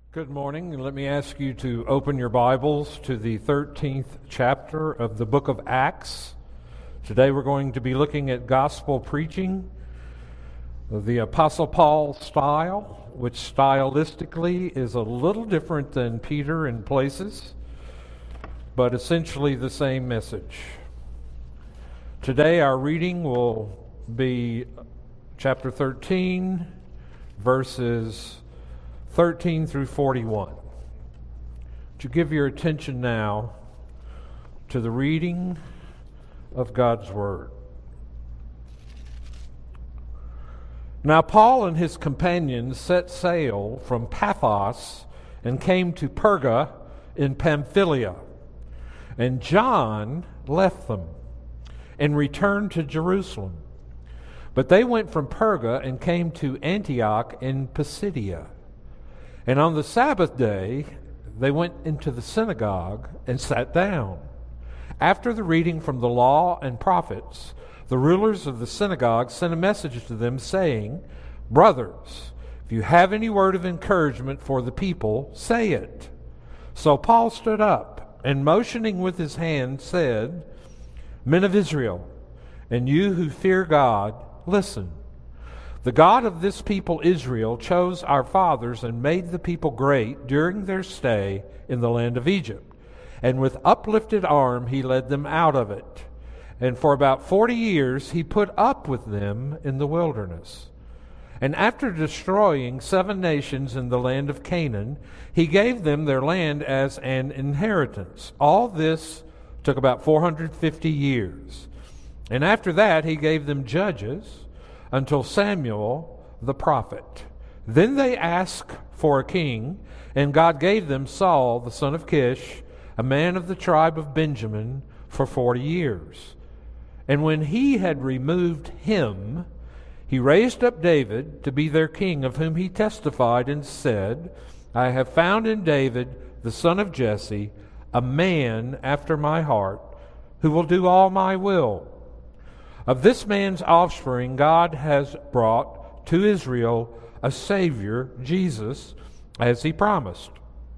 Good morning. Let me ask you to open your Bibles to the 13th chapter of the book of Acts. Today we're going to be looking at gospel preaching, the Apostle Paul style, which stylistically is a little different than Peter in places, but essentially the same message. Today our reading will be chapter 13, verses 13 through 41. Would you give your attention now to the reading of God's Word? Now Paul and his companions set sail from Paphos and came to Perga in Pamphylia. And John left them and returned to Jerusalem. But they went from Perga and came to Antioch in Pisidia. And on the Sabbath day, they went into the synagogue and sat down. After the reading from the law and prophets, the rulers of the synagogue sent a message to them saying, "Brothers, if you have any word of encouragement for the people, say it." So Paul stood up and motioning with his hand said, "Men of Israel, and you who fear God, listen. The God of this people Israel chose our fathers and made the people great during their stay in the land of Egypt. And with uplifted arm he led them out of it. And for about 40 years he put up with them in the wilderness. And after destroying 7 nations in the land of Canaan, he gave them their land as an inheritance. All this took about 450 years. And after that he gave them judges until Samuel the prophet. Then they asked for a king, and God gave them Saul the son of Kish, a man of the tribe of Benjamin, for 40 years. And when he had removed him, he raised up David to be their king, of whom he testified and said, I have found in David the son of Jesse, a man after my heart, who will do all my will. Of this man's offspring, God has brought to Israel a Savior, Jesus, as he promised.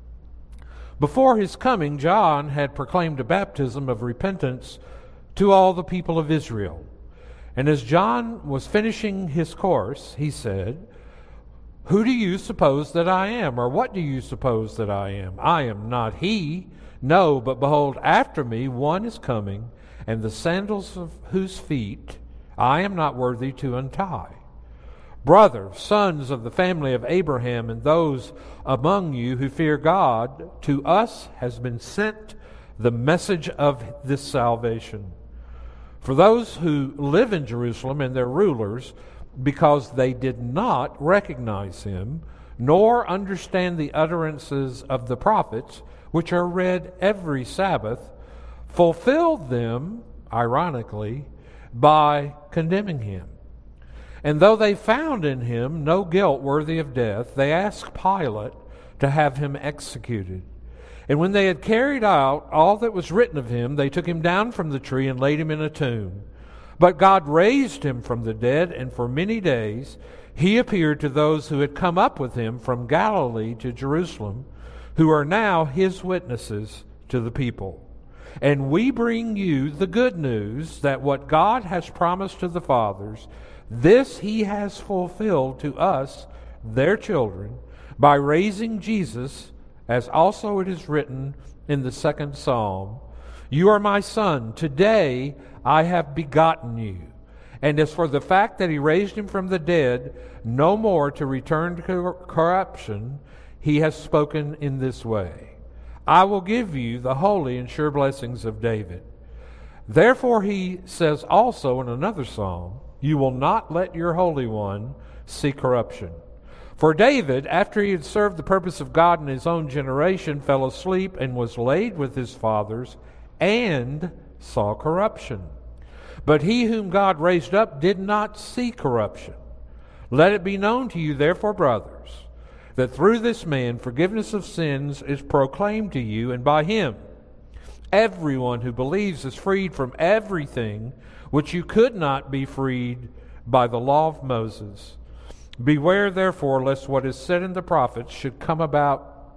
Before his coming, John had proclaimed a baptism of repentance to all the people of Israel. And as John was finishing his course, he said, Who do you suppose that I am? Or what do you suppose that I am? I am not he. No, but behold, after me one is coming, and the sandals of whose feet I am not worthy to untie. Brothers, sons of the family of Abraham, and those among you who fear God, to us has been sent the message of this salvation. For those who live in Jerusalem and their rulers, because they did not recognize him, nor understand the utterances of the prophets, which are read every Sabbath, fulfilled them, ironically, by condemning him. And though they found in him no guilt worthy of death, they asked Pilate to have him executed. And when they had carried out all that was written of him, they took him down from the tree and laid him in a tomb. But God raised him from the dead, and for many days he appeared to those who had come up with him from Galilee to Jerusalem, who are now his witnesses to the people. And we bring you the good news that what God has promised to the fathers, this he has fulfilled to us, their children, by raising Jesus, as also it is written in the 2nd Psalm, You are my son, today I have begotten you. And as for the fact that he raised him from the dead, no more to return to corruption, he has spoken in this way. I will give you the holy and sure blessings of David. Therefore he says also in another psalm, You will not let your Holy One see corruption. For David, after he had served the purpose of God in his own generation, fell asleep and was laid with his fathers and saw corruption. But he whom God raised up did not see corruption. Let it be known to you, therefore, brothers, that through this man forgiveness of sins is proclaimed to you, and by him everyone who believes is freed from everything which you could not be freed by the law of Moses. Beware, therefore, lest what is said in the prophets should come about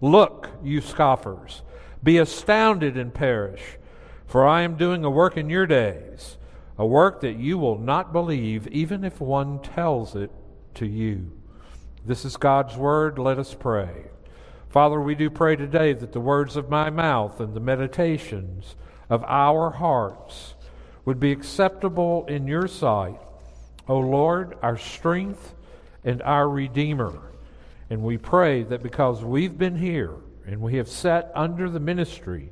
Look, you scoffers, be astounded and perish, for I am doing a work in your days, a work that you will not believe, even if one tells it to you." This is God's word. Let us pray. Father, we do pray today that the words of my mouth and the meditations of our hearts would be acceptable in your sight, O Lord, our strength and our Redeemer. And we pray that because we've been here and we have sat under the ministry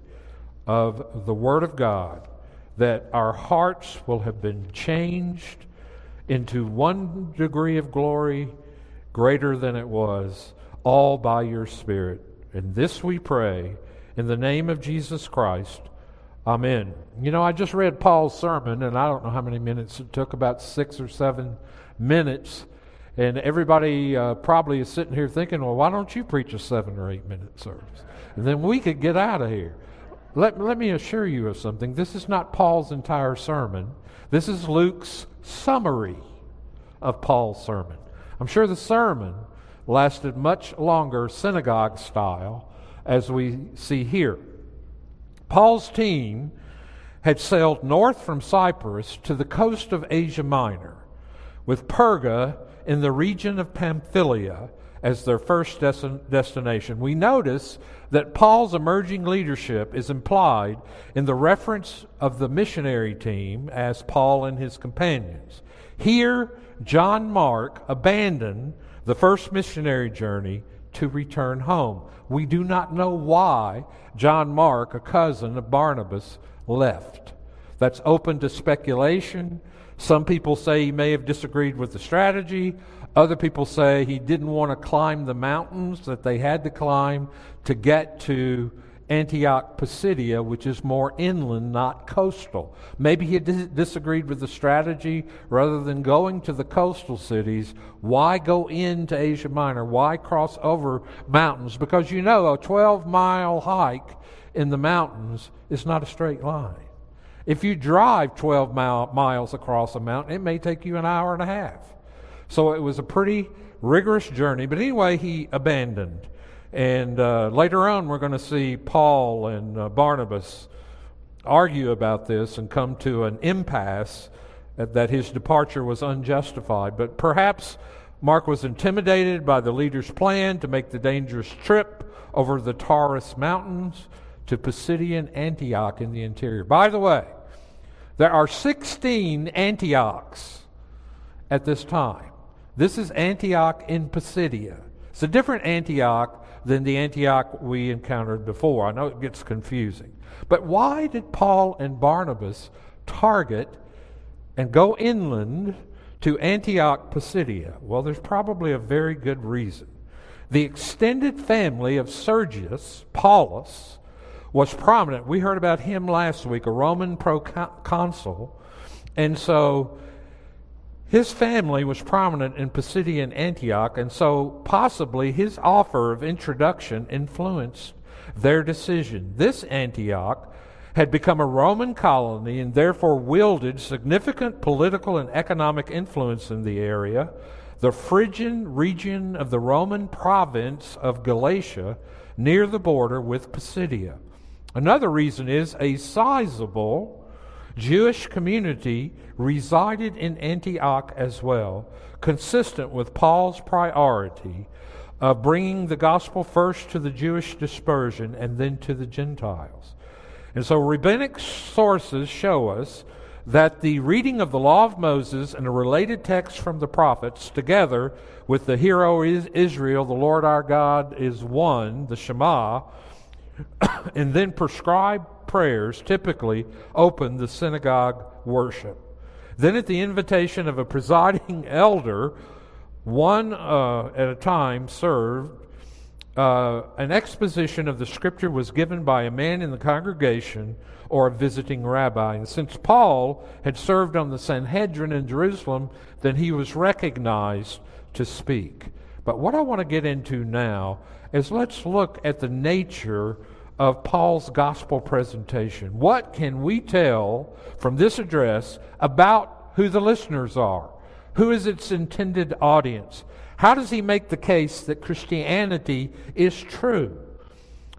of the Word of God, that our hearts will have been changed into one degree of glory greater than it was, all by your Spirit. And this we pray in the name of Jesus Christ. Amen. You know, I just read Paul's sermon, and I don't know how many minutes it took, about 6 or 7 minutes. And everybody probably is sitting here thinking, well, why don't you preach a 7 or 8 minute service? And then we could get out of here. Let me assure you of something. This is not Paul's entire sermon. This is Luke's summary of Paul's sermon. I'm sure the sermon lasted much longer, synagogue style, as we see here. Paul's team had sailed north from Cyprus to the coast of Asia Minor, with Perga in the region of Pamphylia as their first destination. We notice that Paul's emerging leadership is implied in the reference of the missionary team as Paul and his companions. Here, John Mark abandoned the first missionary journey to return home. We do not know why John Mark, a cousin of Barnabas, left. That's open to speculation. Some people say he may have disagreed with the strategy. Other people say he didn't want to climb the mountains that they had to climb to get to Antioch Pisidia, which is more inland, not coastal. Maybe he disagreed with the strategy. Rather than going to the coastal cities, why go into Asia Minor? Why cross over mountains? Because you know a 12-mile hike in the mountains is not a straight line. If you drive 12 miles across a mountain, it may take you an hour and a half. So it was a pretty rigorous journey. But anyway, he abandoned. And later on, we're going to see Paul and Barnabas argue about this and come to an impasse that his departure was unjustified. But perhaps Mark was intimidated by the leader's plan to make the dangerous trip over the Taurus Mountains to Pisidian Antioch in the interior. By the way, there are 16 Antiochs at this time. This is Antioch in Pisidia. It's a different Antioch than the Antioch we encountered before. I know it gets confusing. But why did Paul and Barnabas target and go inland to Antioch Pisidia? Well, there's probably a very good reason. The extended family of Sergius Paulus was prominent. We heard about him last week, a Roman proconsul. And so his family was prominent in Pisidian Antioch, and so possibly his offer of introduction influenced their decision. This Antioch had become a Roman colony and therefore wielded significant political and economic influence in the area. The Phrygian region of the Roman province of Galatia, near the border with Pisidia. Another reason is a sizable Jewish community resided in Antioch as well, consistent with Paul's priority of bringing the gospel first to the Jewish dispersion and then to the Gentiles. And so rabbinic sources show us that the reading of the Law of Moses and a related text from the prophets, together with the Hear, O Israel, the Lord our God is one, the Shema, and then prescribed prayers typically open the synagogue worship. Then at the invitation of a presiding elder, one at a time served, an exposition of the Scripture was given by a man in the congregation or a visiting rabbi. And since Paul had served on the Sanhedrin in Jerusalem, then he was recognized to speak. But what I want to get into now is let's look at the nature of Paul's gospel presentation. What can we tell from this address about who the listeners are? Who is its intended audience? How does he make the case that Christianity is true?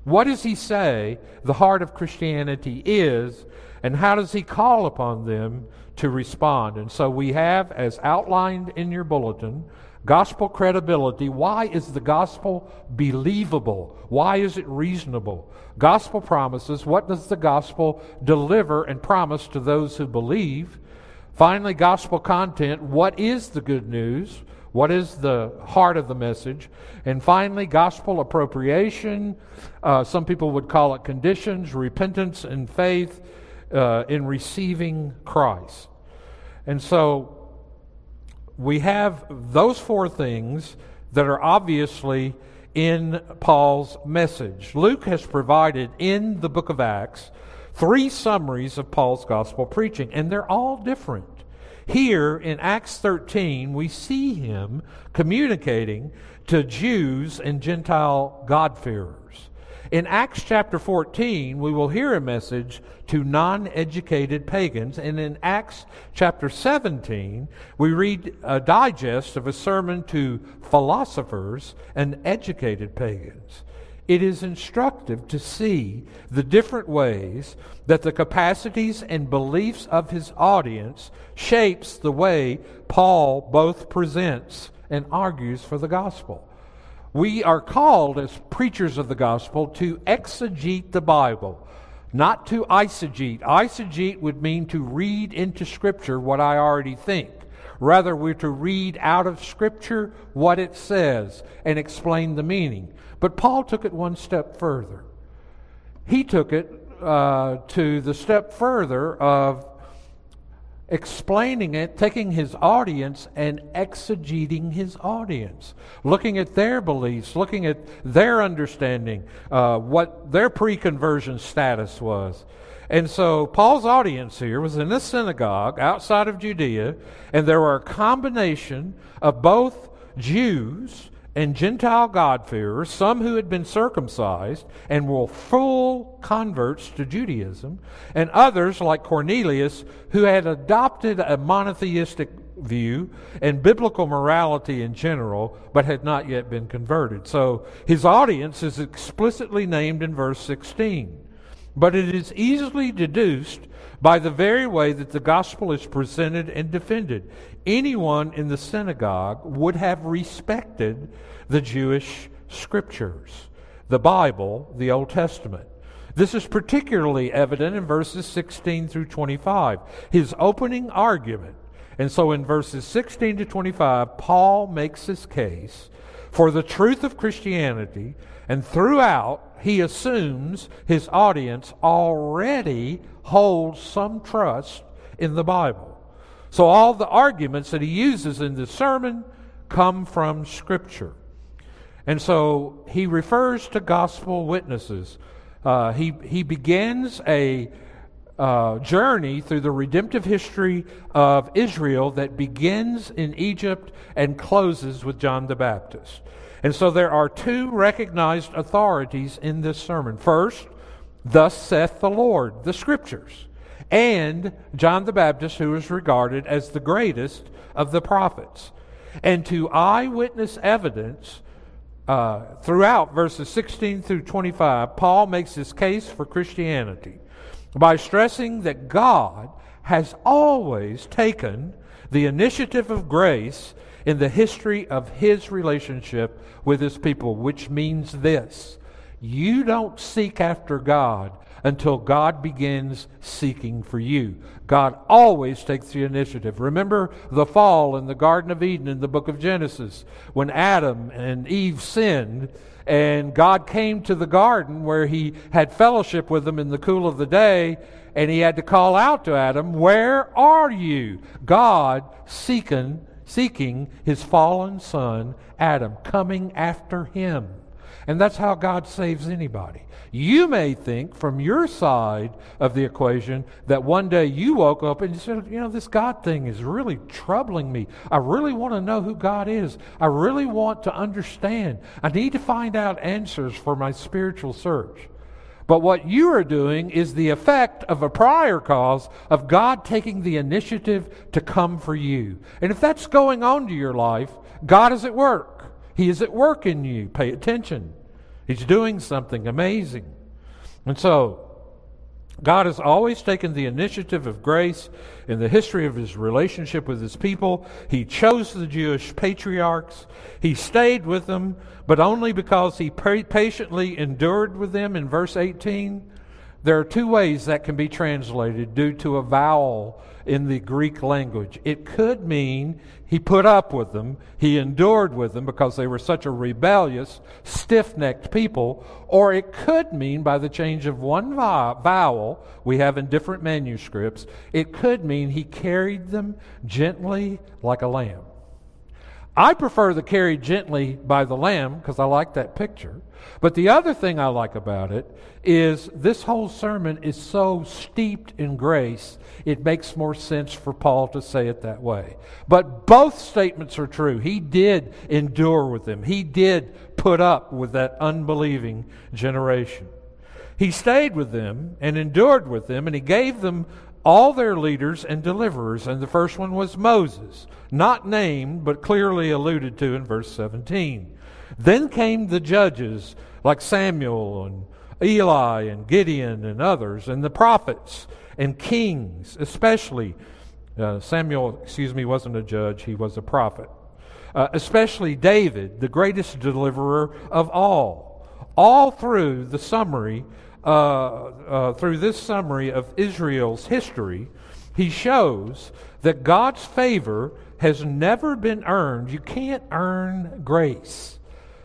What does he say the heart of Christianity is, and how does he call upon them to respond? And so we have, as outlined in your bulletin, gospel credibility. Why is the gospel believable? Why is it reasonable? Gospel promises. What does the gospel deliver and promise to those who believe? Finally, gospel content. What is the good news? What is the heart of the message? And finally, gospel appropriation. Some people would call it conditions, repentance and faith in receiving Christ. And so we have those four things that are obviously in Paul's message. Luke has provided in the book of Acts 3 summaries of Paul's gospel preaching, and they're all different. Here in Acts 13, we see him communicating to Jews and Gentile God-fearers. In Acts chapter 14, we will hear a message to non-educated pagans. And in Acts chapter 17, we read a digest of a sermon to philosophers and educated pagans. It is instructive to see the different ways that the capacities and beliefs of his audience shapes the way Paul both presents and argues for the gospel. We are called as preachers of the gospel to exegete the Bible, not to eisegete. Eisegete would mean to read into Scripture what I already think. Rather, we're to read out of Scripture what it says and explain the meaning. But Paul took it one step further. He took it to the step further of explaining it, taking his audience and exegeting his audience, looking at their beliefs, looking at their understanding, what their pre-conversion status was. And so Paul's audience here was in a synagogue outside of Judea, and there were a combination of both Jews and Gentile God-fearers, some who had been circumcised and were full converts to Judaism, and others like Cornelius who had adopted a monotheistic view and biblical morality in general, but had not yet been converted. So his audience is explicitly named in verse 16. But it is easily deduced by the very way that the gospel is presented and defended. Anyone in the synagogue would have respected the Jewish scriptures, the Bible, the Old Testament. This is particularly evident in verses 16 through 25, his opening argument. And so in verses 16 to 25, Paul makes his case for the truth of Christianity, and throughout he assumes his audience already holds some trust in the Bible. So all the arguments that he uses in this sermon come from Scripture. And so he refers to gospel witnesses. He begins a journey through the redemptive history of Israel that begins in Egypt and closes with John the Baptist. And so there are 2 recognized authorities in this sermon. First, thus saith the Lord, the Scriptures, and John the Baptist, who is regarded as the greatest of the prophets. And to eyewitness evidence, throughout verses 16 through 25, Paul makes his case for Christianity by stressing that God has always taken the initiative of grace in the history of his relationship with his people, which means this: you don't seek after God until God begins seeking for you. God always takes the initiative. Remember the fall in the Garden of Eden in the book of Genesis, when Adam and Eve sinned, and God came to the garden where he had fellowship with them in the cool of the day, and he had to call out to Adam, "Where are you?" God seeking his fallen son, Adam, coming after him. And that's how God saves anybody. You may think from your side of the equation that one day you woke up and you said, this God thing is really troubling me. I really want to know who God is. I really want to understand. I need to find out answers for my spiritual search. But what you are doing is the effect of a prior cause of God taking the initiative to come for you. And if that's going on to your life, God is at work. He is at work in you. Pay attention. He's doing something amazing. And so, God has always taken the initiative of grace in the history of his relationship with his people. He chose the Jewish patriarchs. He stayed with them, but only because he patiently endured with them in verse 18. There are two ways that can be translated due to a vowel in the Greek language. It could mean he put up with them, he endured with them because they were such a rebellious, stiff-necked people, or it could mean by the change of one vowel we have in different manuscripts, it could mean he carried them gently like a lamb. I prefer the carried gently by the lamb because I like that picture. But the other thing I like about it is this whole sermon is so steeped in grace, it makes more sense for Paul to say it that way. But both statements are true. He did endure with them. He did put up with that unbelieving generation. He stayed with them and endured with them, and he gave them all their leaders and deliverers. And the first one was Moses, not named, but clearly alluded to in verse 17. Then came the judges like Samuel and Eli and Gideon and others, and the prophets and kings, especially Samuel, wasn't a judge, he was a prophet. Especially David, the greatest deliverer of all. All through the summary, through this summary of Israel's history, he shows that God's favor has never been earned. You can't earn grace.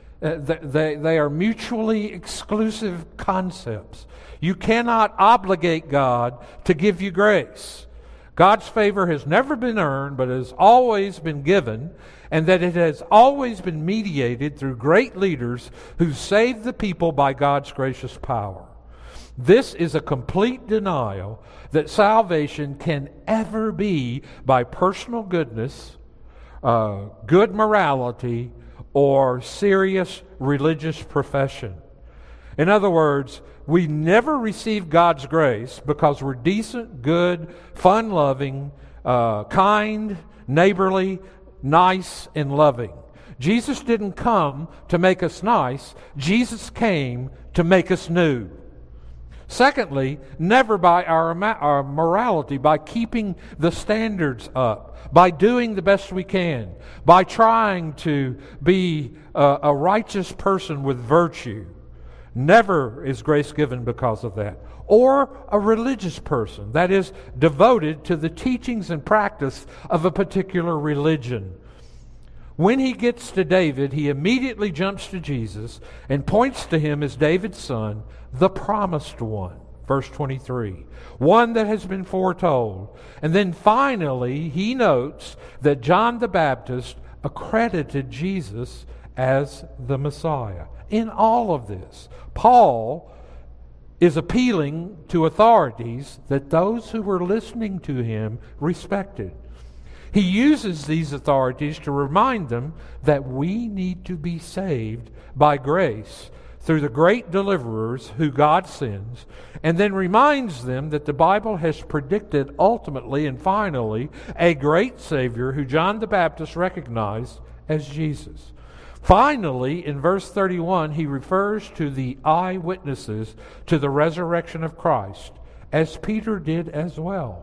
They are mutually exclusive concepts. You cannot obligate God to give you grace. God's favor has never been earned, but has always been given, and that it has always been mediated through great leaders who saved the people by God's gracious power. This is a complete denial that salvation can ever be by personal goodness, good morality, or serious religious profession. In other words, we never receive God's grace because we're decent, good, fun-loving, kind, neighborly, nice, and loving. Jesus didn't come to make us nice. Jesus came to make us new. Secondly, never by our morality, by keeping the standards up, by doing the best we can, by trying to be a righteous person with virtue. Never is grace given because of that. Or a religious person, that is, devoted to the teachings and practice of a particular religion. When he gets to David, he immediately jumps to Jesus and points to him as David's son, the promised one. Verse 23. One that has been foretold. And then finally, he notes that John the Baptist accredited Jesus as the Messiah. In all of this, Paul is appealing to authorities that those who were listening to him respected. He uses these authorities to remind them that we need to be saved by grace through the great deliverers who God sends, and then reminds them that the Bible has predicted ultimately and finally a great Savior who John the Baptist recognized as Jesus. Finally, in verse 31, he refers to the eyewitnesses to the resurrection of Christ, as Peter did as well.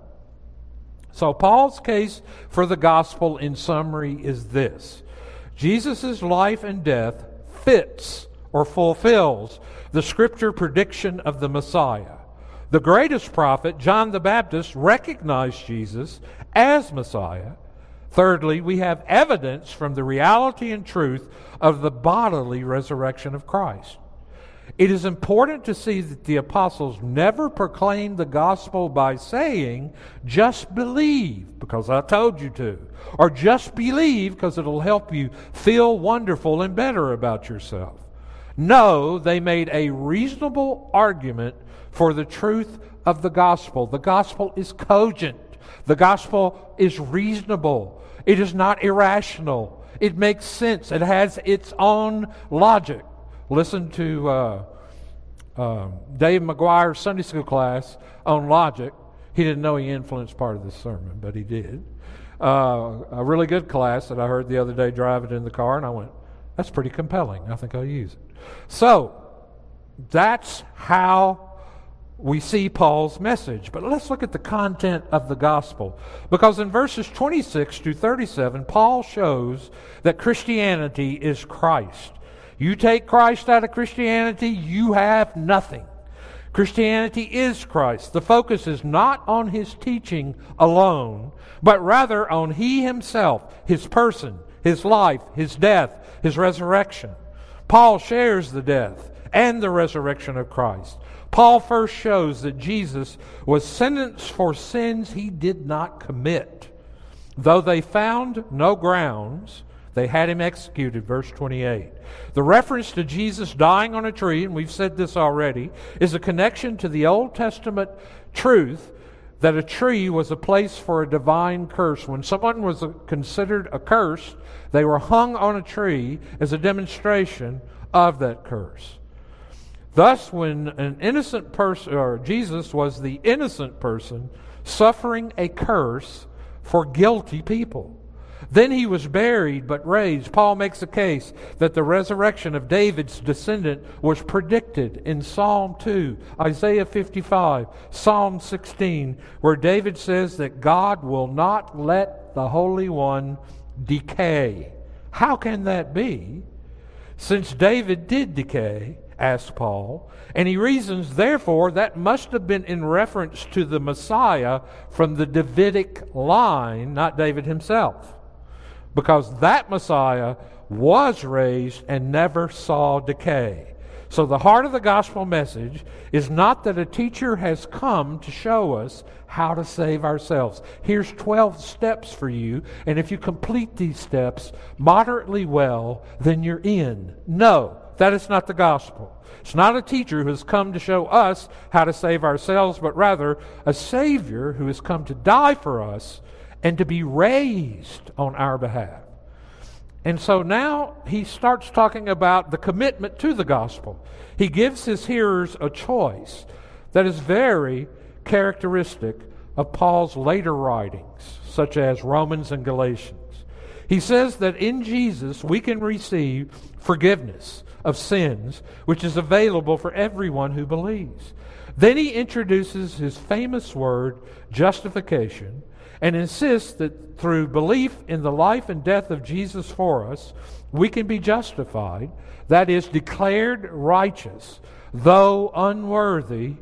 So Paul's case for the gospel in summary is this. Jesus' life and death fits or fulfills the scripture prediction of the Messiah. The greatest prophet, John the Baptist, recognized Jesus as Messiah. Thirdly, we have evidence from the reality and truth of the bodily resurrection of Christ. It is important to see that the apostles never proclaimed the gospel by saying, just believe because I told you to, or just believe because it'll help you feel wonderful and better about yourself. No, they made a reasonable argument for the truth of the gospel. The gospel is cogent. The gospel is reasonable. It is not irrational. It makes sense. It has its own logic. Listen to Dave McGuire's Sunday school class on logic. He didn't know he influenced part of this sermon, but he did. A really good class that I heard the other day driving in the car, and I went, that's pretty compelling. I think I'll use it. So, That's how we see Paul's message. But let's look at the content of the gospel. Because in verses 26 to 37, Paul shows that Christianity is Christ. You take Christ out of Christianity, you have nothing. Christianity is Christ. The focus is not on His teaching alone, but rather on He Himself, His person, His life, His death, His resurrection. Paul shares the death and the resurrection of Christ. Paul first shows that Jesus was sentenced for sins He did not commit. Though they found no grounds, they had Him executed, verse 28. The reference to Jesus dying on a tree, and we've said this already, is a connection to the Old Testament truth that a tree was a place for a divine curse. When someone was considered a curse, they were hung on a tree as a demonstration of that curse. Thus, when an innocent person, or Jesus was the innocent person suffering a curse for guilty people. Then He was buried but raised. Paul makes a case that the resurrection of David's descendant was predicted in Psalm 2, Isaiah 55, Psalm 16, where David says that God will not let the Holy One decay. How can that be? Since David did decay, asked Paul, and he reasons, therefore, that must have been in reference to the Messiah from the Davidic line, not David himself. Because that Messiah was raised and never saw decay. So the heart of the gospel message is not that a teacher has come to show us how to save ourselves. Here's 12 steps for you, and if you complete these steps moderately well, then you're in. No, that is not the gospel. It's not a teacher who has come to show us how to save ourselves, but rather a Savior who has come to die for us and to be raised on our behalf. And so now he starts talking about the commitment to the gospel. He gives his hearers a choice that is very characteristic of Paul's later writings, such as Romans and Galatians. He says that in Jesus we can receive forgiveness of sins, which is available for everyone who believes. Then he introduces his famous word, justification, and insists that through belief in the life and death of Jesus for us, we can be justified, that is, declared righteous, though unworthy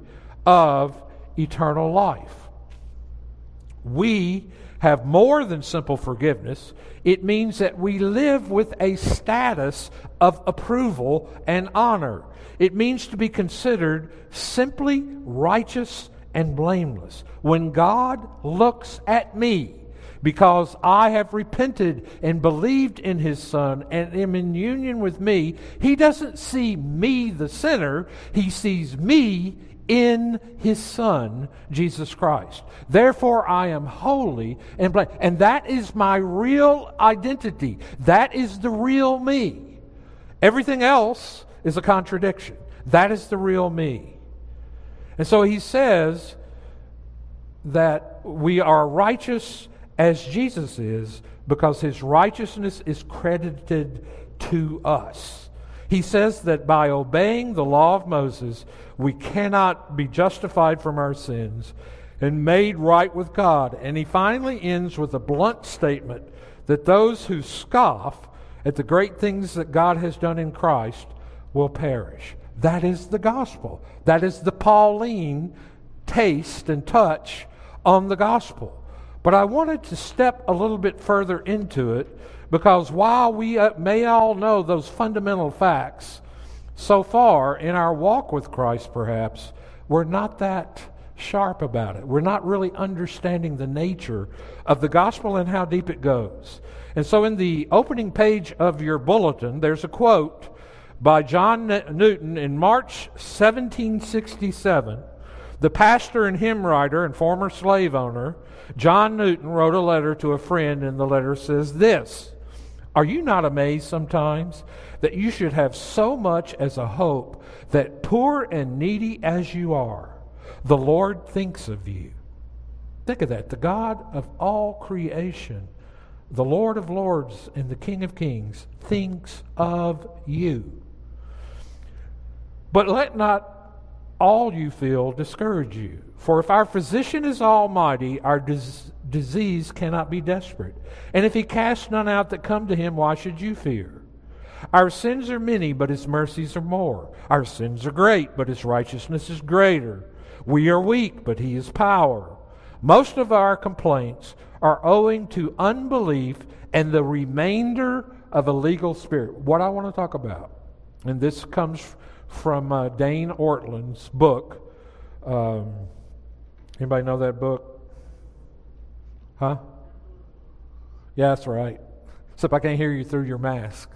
of eternal life. We have more than simple forgiveness. It means that we live with a status of approval and honor. It means to be considered simply righteous and blameless. When God looks at me, because I have repented and believed in His Son and am in union with me, He doesn't see me, the sinner. He sees me in His Son, Jesus Christ. Therefore, I am holy and blameless. And that is my real identity. That is the real me. Everything else is a contradiction. That is the real me. And so he says that we are righteous as Jesus is because His righteousness is credited to us. He says that by obeying the law of Moses, we cannot be justified from our sins and made right with God. And he finally ends with a blunt statement that those who scoff at the great things that God has done in Christ will perish. That is the gospel. That is the Pauline taste and touch on the gospel. But I wanted to step a little bit further into it because while we may all know those fundamental facts, so far in our walk with Christ perhaps, we're not that sharp about it. We're not really understanding the nature of the gospel and how deep it goes. And so in the opening page of your bulletin, there's a quote by John Newton in March 1767. The pastor and hymn writer and former slave owner, John Newton, wrote a letter to a friend, and the letter says this: "Are you not amazed sometimes that you should have so much as a hope that poor and needy as you are, the Lord thinks of you?" Think of that. The God of all creation, the Lord of lords and the King of kings, thinks of you. But let not all you feel discourage you. For if our physician is almighty, our disease cannot be desperate. And if he casts none out that come to him, why should you fear? Our sins are many, but his mercies are more. Our sins are great, but his righteousness is greater. We are weak, but he is power. Most of our complaints are owing to unbelief and the remainder of a legal spirit. What I want to talk about, and this comes from Dane Ortland's book. Anybody know that book? Huh? Yeah, that's right. Except I can't hear you through your mask.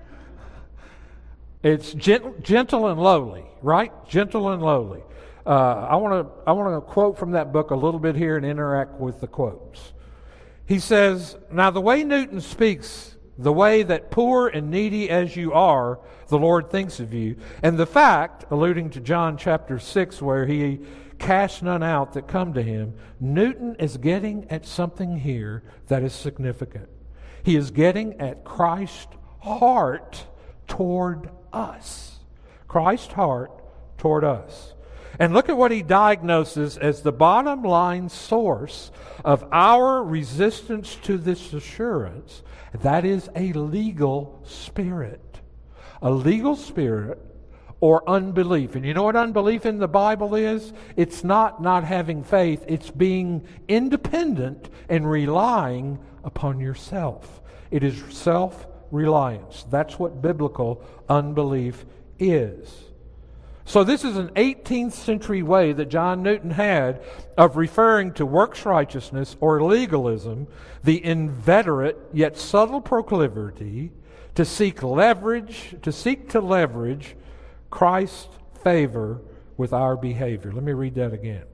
It's gentle and lowly, right? Gentle and lowly. I want to quote from that book a little bit here and interact with the quotes. He says, "Now the way Newton speaks, the way that poor and needy as you are, the Lord thinks of you, and the fact," alluding to John chapter 6, where he casts none out that come to him, Newton is getting at something here that is significant. He is getting at Christ's heart toward us. Christ's heart toward us. And look at what he diagnoses as the bottom line source of our resistance to this assurance. That is a legal spirit. A legal spirit or unbelief. And you know what unbelief in the Bible is? It's not having faith. It's being independent and relying upon yourself. It is self-reliance. That's what biblical unbelief is. So this is an 18th century way that John Newton had of referring to works righteousness or legalism, the inveterate yet subtle proclivity to seek to leverage Christ's favor with our behavior. Let me read that again.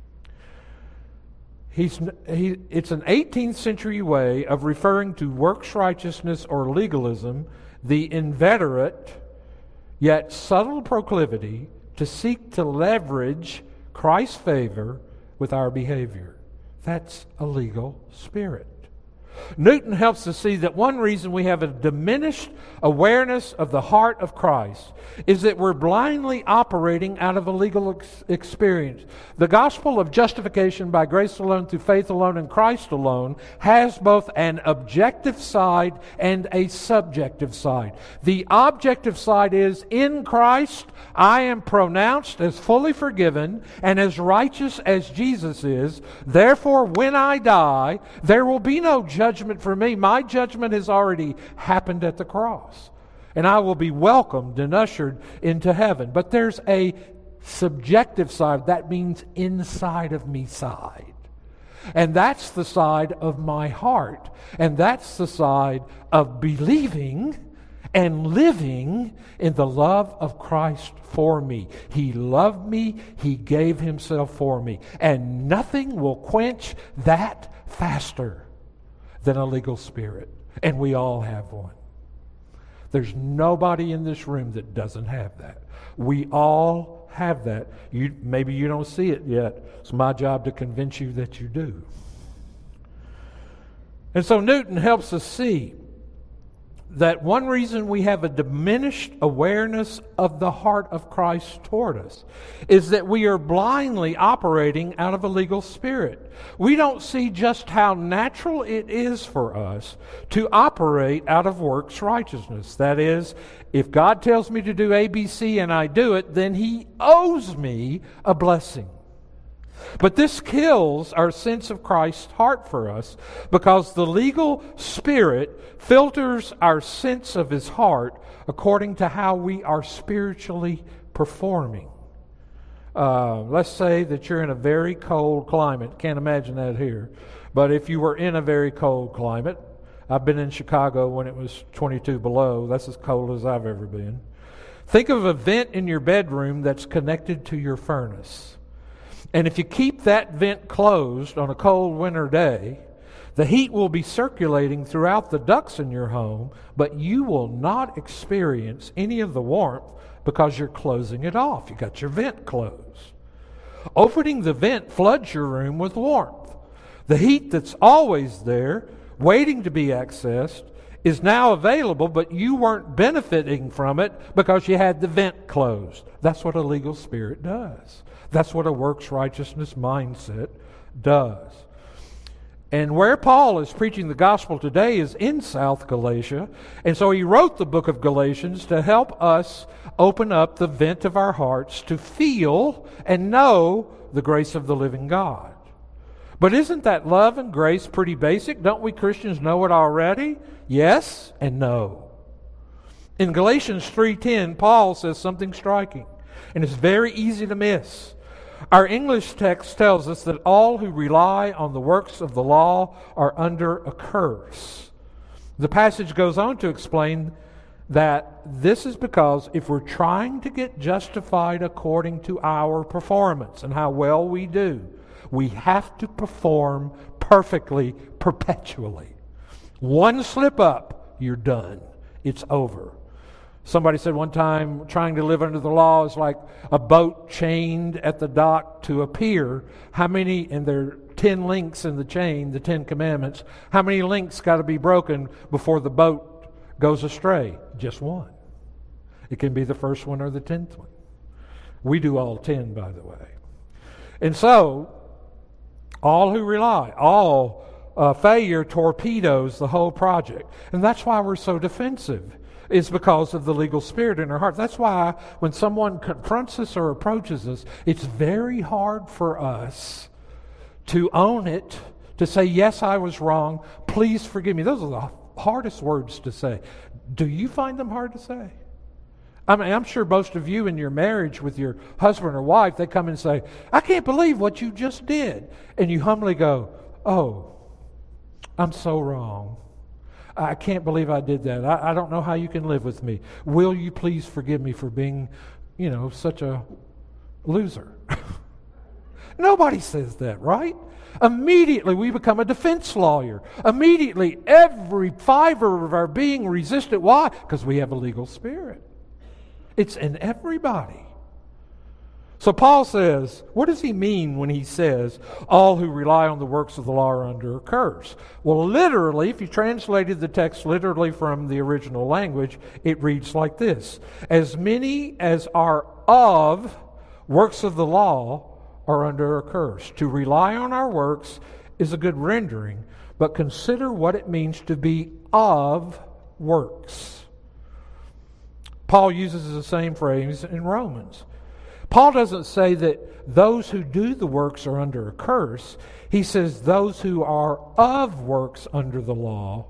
It's an 18th century way of referring to works righteousness or legalism, the inveterate yet subtle proclivity to seek to leverage Christ's favor with our behavior. That's a legal spirit. Newton helps us see that one reason we have a diminished awareness of the heart of Christ is that we're blindly operating out of a legal experience. The gospel of justification by grace alone, through faith alone, in Christ alone has both an objective side and a subjective side. The objective side is, in Christ, I am pronounced as fully forgiven and as righteous as Jesus is. Therefore, when I die, there will be no judgment for me. My judgment has already happened at the cross. And I will be welcomed and ushered into heaven. But there's a subjective side. That means inside of me side. And that's the side of my heart. And that's the side of believing and living in the love of Christ for me. He loved me. He gave himself for me. And nothing will quench that faster than a legal spirit. And we all have one. There's nobody in this room that doesn't have that. We all have that. Maybe you don't see it yet. It's my job to convince you that you do. And so Newton helps us see that one reason we have a diminished awareness of the heart of Christ toward us is that we are blindly operating out of a legal spirit. We don't see just how natural it is for us to operate out of works righteousness. That is, if God tells me to do ABC and I do it, then He owes me a blessing. But this kills our sense of Christ's heart for us because the legal spirit filters our sense of His heart according to how we are spiritually performing. Let's say that you're in a very cold climate. Can't imagine that here. But if you were in a very cold climate, I've been in Chicago when it was 22 below. That's as cold as I've ever been. Think of a vent in your bedroom that's connected to your furnace. And if you keep that vent closed on a cold winter day, the heat will be circulating throughout the ducts in your home, but you will not experience any of the warmth because you're closing it off. You got your vent closed. Opening the vent floods your room with warmth. The heat that's always there, waiting to be accessed, is now available, but you weren't benefiting from it because you had the vent closed. That's what a legal spirit does. That's what a works righteousness mindset does. And where Paul is preaching the gospel today is in South Galatia. And so he wrote the book of Galatians to help us open up the vent of our hearts to feel and know the grace of the living God. But isn't that love and grace pretty basic? Don't we Christians know it already? Yes and no. In Galatians 3:10, Paul says something striking, and it's very easy to miss. Our English text tells us that all who rely on the works of the law are under a curse. The passage goes on to explain that this is because if we're trying to get justified according to our performance and how well we do, we have to perform perfectly, perpetually. One slip up, you're done. It's over. Somebody said one time, trying to live under the law is like a boat chained at the dock to a pier. How many, and there are 10 links in the chain, the 10 commandments, how many links got to be broken before the boat goes astray? Just one. It can be the first one or the 10th one. We do all 10, by the way. And so, all who rely, failure torpedoes the whole project. And that's why we're so defensive, is because of the legal spirit in our heart. That's why when someone confronts us or approaches us, it's very hard for us to own it, to say, yes, I was wrong, please forgive me. Those are the hardest words to say. Do you find them hard to say? I mean, I'm sure most of you in your marriage with your husband or wife, they come and say, I can't believe what you just did. And you humbly go, oh, I'm so wrong. I can't believe I did that. I don't know how you can live with me. Will you please forgive me for being, such a loser? Nobody says that, right? Immediately we become a defense lawyer. Immediately every fiber of our being resists it. Why? Because we have a legal spirit. It's in everybody. So Paul says, what does he mean when he says, all who rely on the works of the law are under a curse? Well, literally, if you translated the text literally from the original language, it reads like this: as many as are of works of the law are under a curse. To rely on our works is a good rendering, but consider what it means to be of works. Paul uses the same phrase in Romans. Paul doesn't say that those who do the works are under a curse. He says those who are of works under the law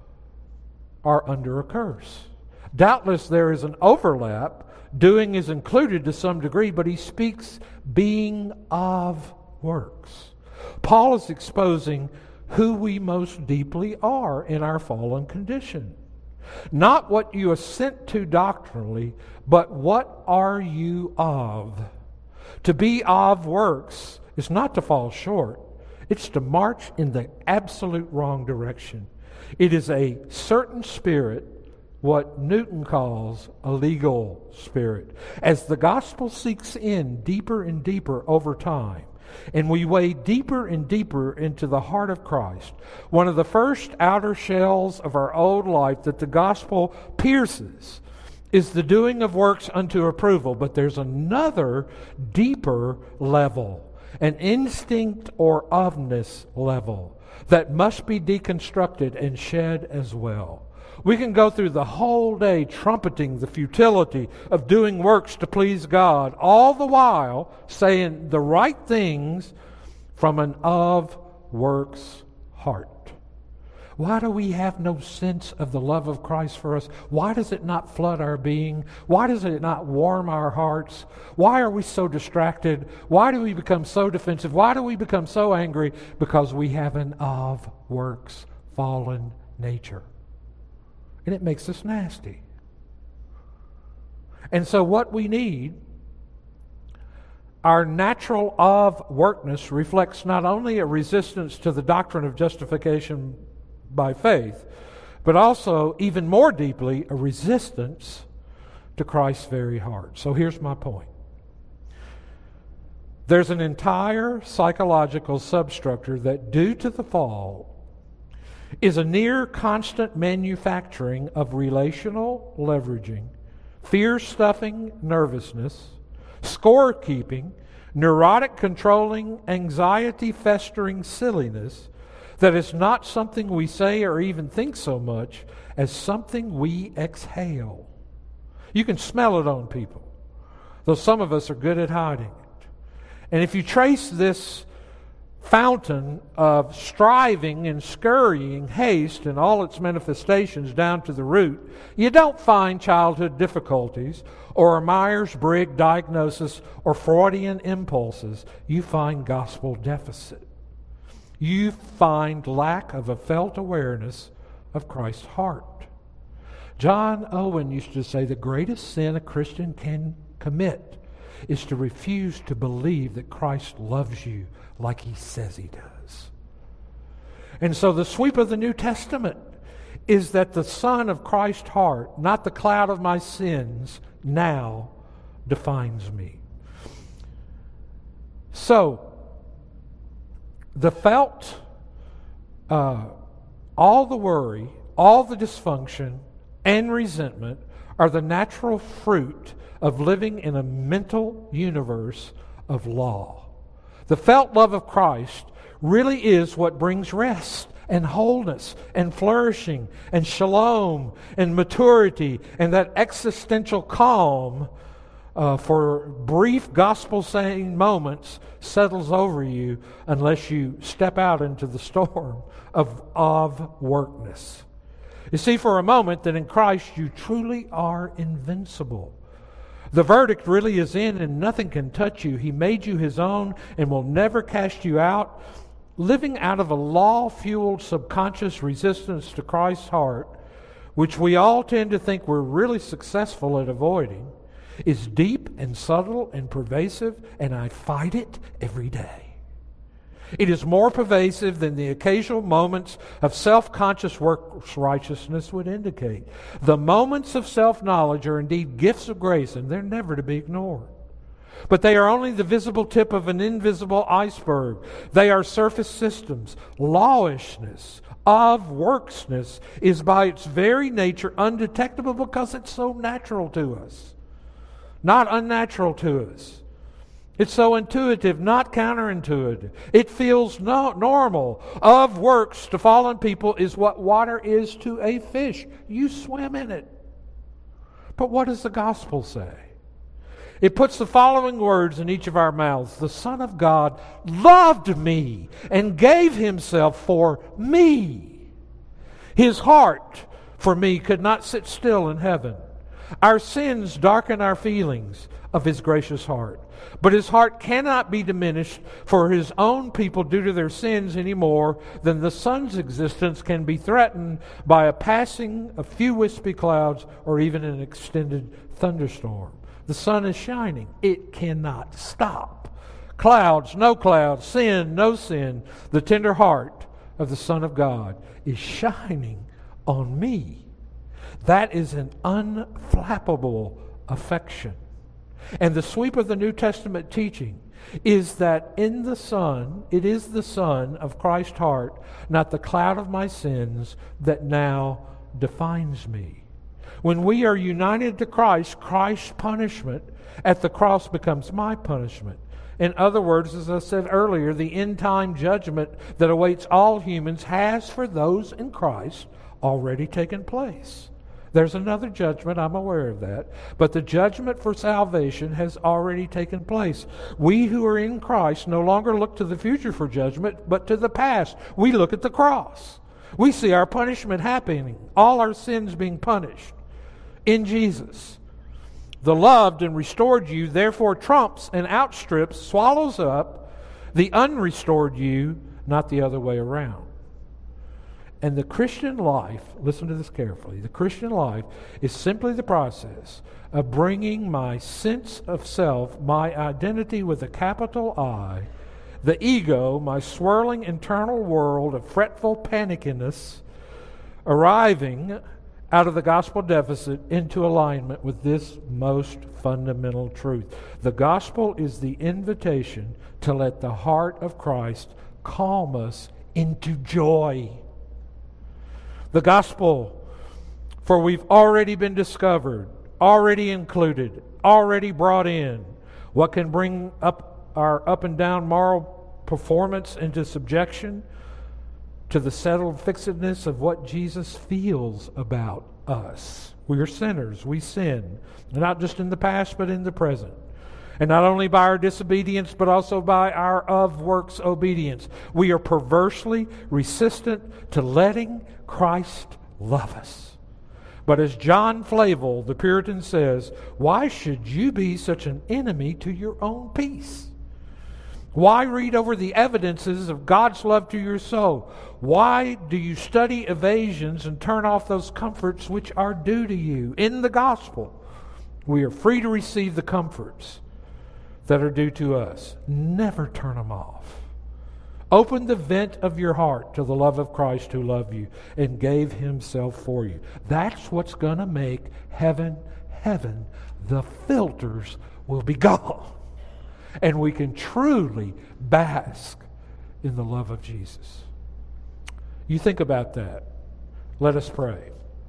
are under a curse. Doubtless there is an overlap. Doing is included to some degree, but he speaks being of works. Paul is exposing who we most deeply are in our fallen condition. Not what you assent to doctrinally, but what are you of? To be of works is not to fall short. It's to march in the absolute wrong direction. It is a certain spirit, what Newton calls a legal spirit. As the gospel seeks in deeper and deeper over time, and we wade deeper and deeper into the heart of Christ, one of the first outer shells of our old life that the gospel pierces is the doing of works unto approval. But there's another deeper level, an instinct or ofness level, that must be deconstructed and shed as well. We can go through the whole day trumpeting the futility of doing works to please God, all the while saying the right things from an of works heart. Why do we have no sense of the love of Christ for us? Why does it not flood our being? Why does it not warm our hearts? Why are we so distracted? Why do we become so defensive? Why do we become so angry? Because we have an of works fallen nature. And it makes us nasty. And so what we need, our natural of workness reflects not only a resistance to the doctrine of justification by faith, but also, even more deeply, a resistance to Christ's very heart. So here's my point. There's an entire psychological substructure that, due to the fall, is a near constant manufacturing of relational leveraging, fear-stuffing nervousness, scorekeeping, neurotic controlling, anxiety-festering silliness that is not something we say or even think so much as something we exhale. You can smell it on people, though some of us are good at hiding it. And if you trace this fountain of striving and scurrying haste and all its manifestations down to the root, you don't find childhood difficulties or a Myers-Briggs diagnosis or Freudian impulses. You find gospel deficit. You find lack of a felt awareness of Christ's heart. John Owen used to say the greatest sin a Christian can commit is to refuse to believe that Christ loves you like He says He does. And so the sweep of the New Testament is that the Son of Christ's heart, not the cloud of my sins, now defines me. So, the felt, all the worry, all the dysfunction, and resentment are the natural fruit of living in a mental universe of law. The felt love of Christ really is what brings rest and wholeness and flourishing and shalom and maturity and that existential calm for brief gospel-saying moments settles over you unless you step out into the storm of workness. You see for a moment that in Christ you truly are invincible. The verdict really is in and nothing can touch you. He made you His own and will never cast you out. Living out of a law-fueled subconscious resistance to Christ's heart, which we all tend to think we're really successful at avoiding, is deep and subtle and pervasive, and I fight it every day. It is more pervasive than the occasional moments of self-conscious works righteousness would indicate. The moments of self-knowledge are indeed gifts of grace, and they're never to be ignored. But they are only the visible tip of an invisible iceberg. They are surface systems. Lawishness of worksness is by its very nature undetectable because it's so natural to us. Not unnatural to us. It's so intuitive, not counterintuitive. It feels normal. Of works to fallen people is what water is to a fish. You swim in it. But what does the gospel say? It puts the following words in each of our mouths. The Son of God loved me and gave Himself for me. His heart for me could not sit still in heaven. Our sins darken our feelings of His gracious heart. But His heart cannot be diminished for His own people due to their sins any more than the sun's existence can be threatened by a passing of few wispy clouds or even an extended thunderstorm. The sun is shining. It cannot stop. Clouds, no clouds, sin, no sin. The tender heart of the Son of God is shining on me. That is an unflappable affection. And the sweep of the New Testament teaching is that in the Son, it is the Son of Christ's heart, not the cloud of my sins, that now defines me. When we are united to Christ, Christ's punishment at the cross becomes my punishment. In other words, as I said earlier, the end-time judgment that awaits all humans has, for those in Christ, already taken place. There's another judgment, I'm aware of that. But the judgment for salvation has already taken place. We who are in Christ no longer look to the future for judgment, but to the past. We look at the cross. We see our punishment happening, all our sins being punished in Jesus. The loved and restored you therefore trumps and outstrips, swallows up the unrestored you, not the other way around. And the Christian life, listen to this carefully, the Christian life is simply the process of bringing my sense of self, my identity with a capital I, the ego, my swirling internal world of fretful panickiness, arriving out of the gospel deficit into alignment with this most fundamental truth. The gospel is the invitation to let the heart of Christ calm us into joy. The gospel, for we've already been discovered, already included, already brought in. What can bring up our up and down moral performance into subjection to the settled fixedness of what Jesus feels about us? We are sinners. We sin, not just in the past, but in the present. And not only by our disobedience, but also by our of works obedience. We are perversely resistant to letting Christ love us. But as John Flavel, the Puritan, says, why should you be such an enemy to your own peace? Why read over the evidences of God's love to your soul? Why do you study evasions and turn off those comforts which are due to you? In the gospel, we are free to receive the comforts that are due to us. Never turn them off. Open the vent of your heart to the love of Christ who loved you and gave himself for you. That's what's going to make heaven, heaven. The filters will be gone. And we can truly bask in the love of Jesus. You think about that. Let us pray.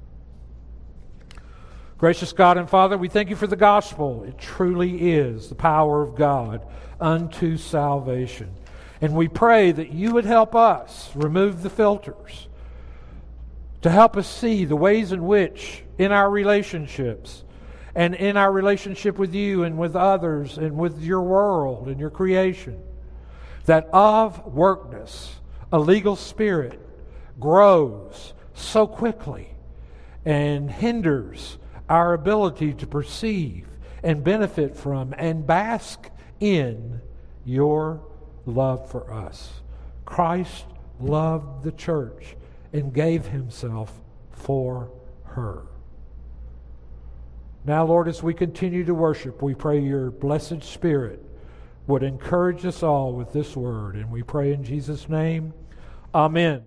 Gracious God and Father, we thank you for the gospel. It truly is the power of God unto salvation. And we pray that you would help us remove the filters, to help us see the ways in which in our relationships and in our relationship with you and with others and with your world and your creation, that of workness, a legal spirit grows so quickly and hinders our ability to perceive and benefit from and bask in your love for us. Christ loved the church and gave himself for her. Now, Lord, as we continue to worship, we pray your blessed Spirit would encourage us all with this word. And we pray in Jesus' name, amen.